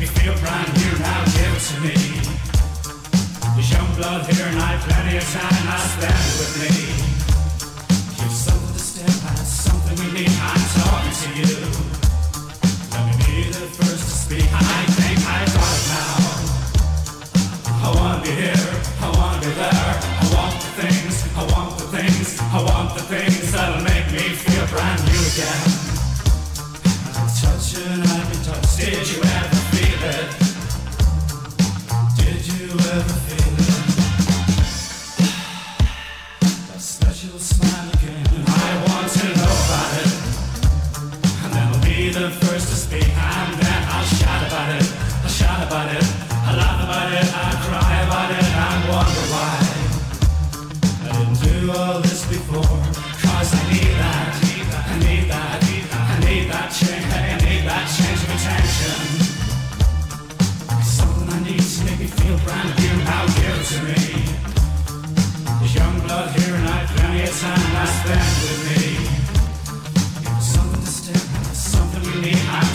feel brand new, now give it to me. There's young blood here and I plenty of time, now spend it with me. Give something to stare at, something we need, I'm talking to you. Let me be the first to speak, I think I got it now. I wanna be here, I wanna be there. I want the things, I want the things, I want the things that'll make me feel brand new again. Touching, I've been touched. Did you ever feel it? Did you ever feel it? That special smile again. I want to know about it. And then I'll be the first to speak. And then I'll shout about it. I'll shout about it. I'll laugh about it. I'll cry about it. And wonder why I didn't do all this before. Cause I need that. I need that. I need that change. I need that change of attention. Something I need to make me feel brand new. Now give it to me. There's young blood here and I've plenty of time I spend with me. Something to stare at, something we need.